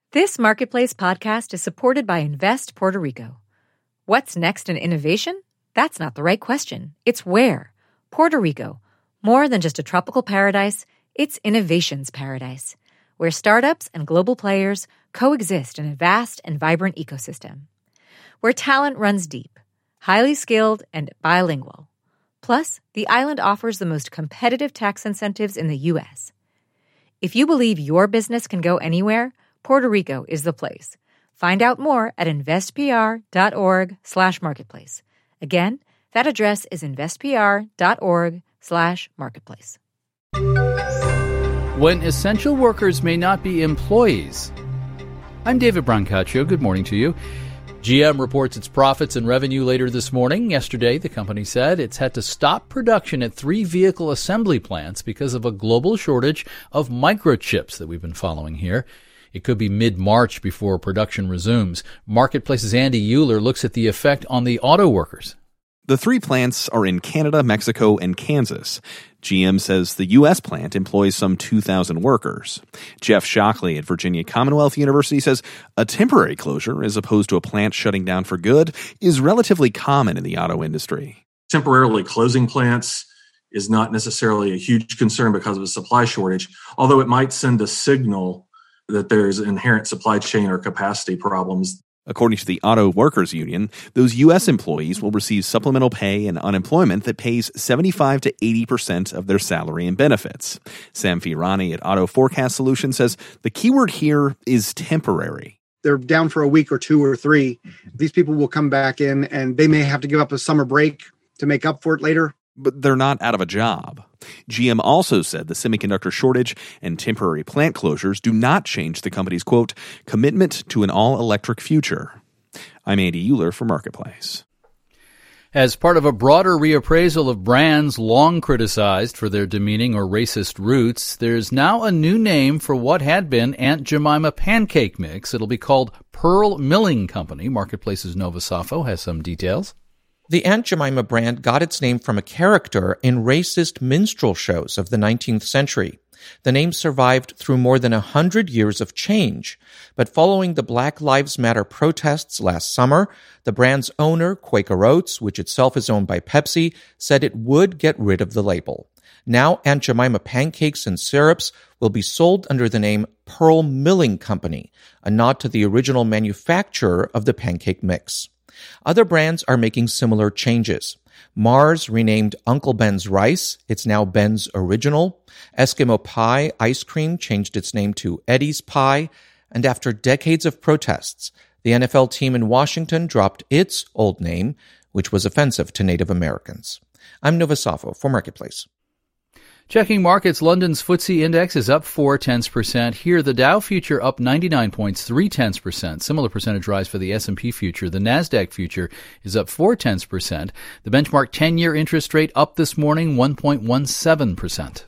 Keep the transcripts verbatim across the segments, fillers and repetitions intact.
This Marketplace podcast is supported by Invest Puerto Rico. What's next in innovation? That's not the right question. It's where. Puerto Rico. More than just a tropical paradise, it's innovation's paradise, where startups and global players coexist in a vast and vibrant ecosystem. Where talent runs deep, highly skilled, and bilingual. Plus, the island offers the most competitive tax incentives in the U S. If you believe your business can go anywhere, Puerto Rico is the place. Find out more at investpr.org slash marketplace. Again, that address is investpr.org slash marketplace. When essential workers may not be employees. I'm David Brancaccio. Good morning to you. G M reports its profits and revenue later this morning. Yesterday, the company said it's had to stop production at three vehicle assembly plants because of a global shortage of microchips that we've been following here. It could be mid-March before production resumes. Marketplace's Andy Euler looks at the effect on the auto workers. The three plants are in Canada, Mexico, and Kansas. G M says the U S plant employs some two thousand workers. Jeff Shockley at Virginia Commonwealth University says a temporary closure, as opposed to a plant shutting down for good, is relatively common in the auto industry. Temporarily closing plants is not necessarily a huge concern because of a supply shortage, although it might send a signal that there's inherent supply chain or capacity problems. According to the Auto Workers Union, those U S employees will receive supplemental pay and unemployment that pays seventy-five to eighty percent of their salary and benefits. Sam Firani at Auto Forecast Solutions says the keyword here is temporary. They're down for a week or two or three. These people will come back in and they may have to give up a summer break to make up for it later. But they're not out of a job. G M also said the semiconductor shortage and temporary plant closures do not change the company's, quote, commitment to an all-electric future. I'm Andy Euler for Marketplace. As part of a broader reappraisal of brands long criticized for their demeaning or racist roots, there's now a new name for what had been Aunt Jemima pancake mix. It'll be called Pearl Milling Company. Marketplace's Nova Safo has some details. The Aunt Jemima brand got its name from a character in racist minstrel shows of the nineteenth century. The name survived through more than a hundred years of change, but following the Black Lives Matter protests last summer, the brand's owner, Quaker Oats, which itself is owned by Pepsi, said it would get rid of the label. Now Aunt Jemima pancakes and syrups will be sold under the name Pearl Milling Company, a nod to the original manufacturer of the pancake mix. Other brands are making similar changes. Mars renamed Uncle Ben's Rice. It's now Ben's Original. Eskimo Pie ice cream changed its name to Eddie's Pie. And after decades of protests, the N F L team in Washington dropped its old name, which was offensive to Native Americans. I'm Nova Safo for Marketplace. Checking markets, London's F T S E index is up four tenths percent. Here, the Dow future up ninety-nine points, three tenths percent. Similar percentage rise for the S and P future. The Nasdaq future is up four tenths percent. The benchmark ten-year interest rate up this morning, one point one seven percent.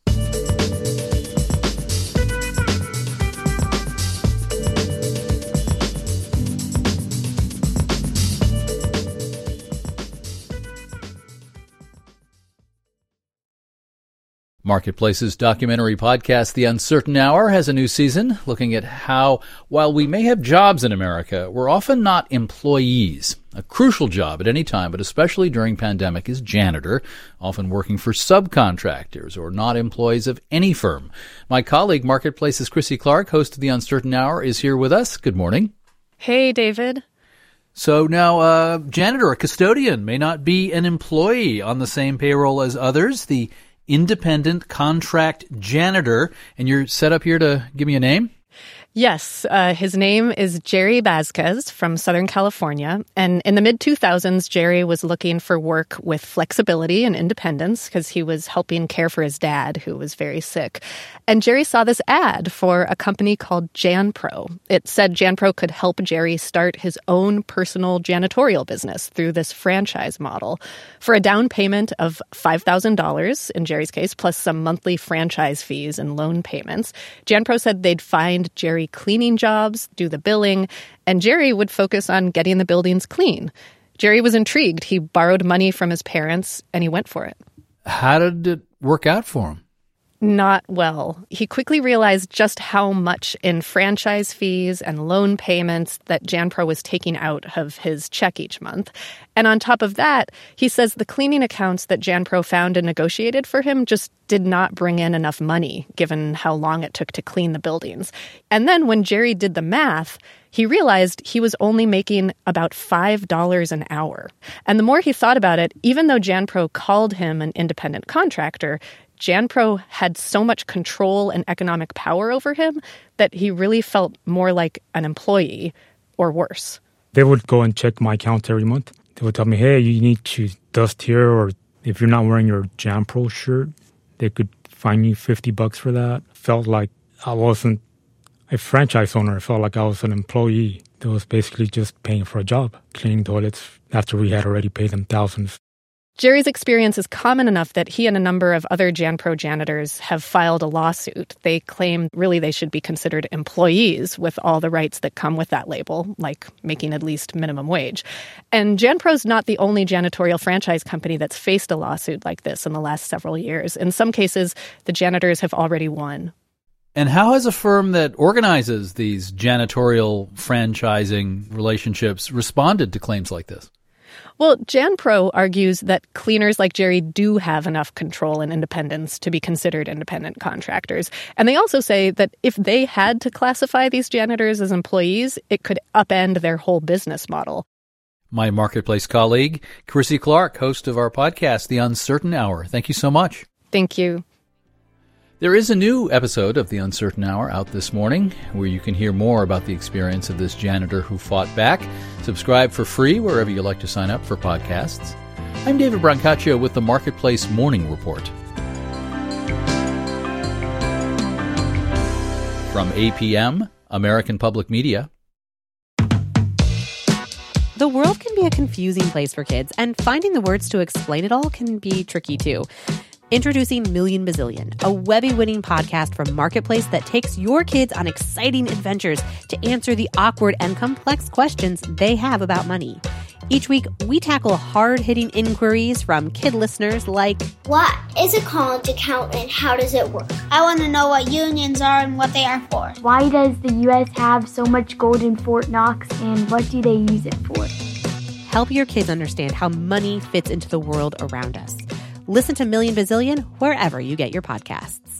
Marketplace's documentary podcast, The Uncertain Hour, has a new season looking at how, while we may have jobs in America, we're often not employees. A crucial job at any time, but especially during pandemic, is janitor, often working for subcontractors or not employees of any firm. My colleague, Marketplace's Chrissy Clark, host of The Uncertain Hour, is here with us. Good morning. Hey, David. So now, uh, janitor, a custodian, may not be an employee on the same payroll as others. The independent contract janitor, and you're set up here to give me a name? Yes, uh, his name is Jerry Vasquez from Southern California. And in the mid two thousands, Jerry was looking for work with flexibility and independence because he was helping care for his dad, who was very sick. And Jerry saw this ad for a company called JanPro. It said JanPro could help Jerry start his own personal janitorial business through this franchise model. For a down payment of five thousand dollars, in Jerry's case, plus some monthly franchise fees and loan payments, JanPro said they'd find Jerry cleaning jobs, do the billing, and Jerry would focus on getting the buildings clean. Jerry was intrigued. He borrowed money from his parents, and he went for it. How did it work out for him? Not well. He quickly realized just how much in franchise fees and loan payments that JanPro was taking out of his check each month. And on top of that, he says the cleaning accounts that JanPro found and negotiated for him just did not bring in enough money, given how long it took to clean the buildings. And then when Jerry did the math, he realized he was only making about five dollars an hour. And the more he thought about it, even though JanPro called him an independent contractor, JanPro had so much control and economic power over him that he really felt more like an employee, or worse. They would go and check my account every month. They would tell me, hey, you need to dust here, or if you're not wearing your JanPro shirt, they could fine you fifty bucks for that. Felt like I wasn't a franchise owner. I felt like I was an employee that was basically just paying for a job, cleaning toilets after we had already paid them thousands. Jerry's experience is common enough that he and a number of other JanPro janitors have filed a lawsuit. They claim really they should be considered employees with all the rights that come with that label, like making at least minimum wage. And JanPro's not the only janitorial franchise company that's faced a lawsuit like this in the last several years. In some cases, the janitors have already won. And how has a firm that organizes these janitorial franchising relationships responded to claims like this? Well, JanPro argues that cleaners like Jerry do have enough control and independence to be considered independent contractors. And they also say that if they had to classify these janitors as employees, it could upend their whole business model. My Marketplace colleague, Chrissy Clark, host of our podcast, The Uncertain Hour. Thank you so much. Thank you. There is a new episode of The Uncertain Hour out this morning where you can hear more about the experience of this janitor who fought back. Subscribe for free wherever you like to sign up for podcasts. I'm David Brancaccio with the Marketplace Morning Report. From A P M, American Public Media. The world can be a confusing place for kids, and finding the words to explain it all can be tricky too. Introducing Million Bazillion, a Webby-winning podcast from Marketplace that takes your kids on exciting adventures to answer the awkward and complex questions they have about money. Each week, we tackle hard-hitting inquiries from kid listeners like, what is a college account and how does it work? I want to know what unions are and what they are for. Why does the U S have so much gold in Fort Knox and what do they use it for? Help your kids understand how money fits into the world around us. Listen to Million Bazillion wherever you get your podcasts.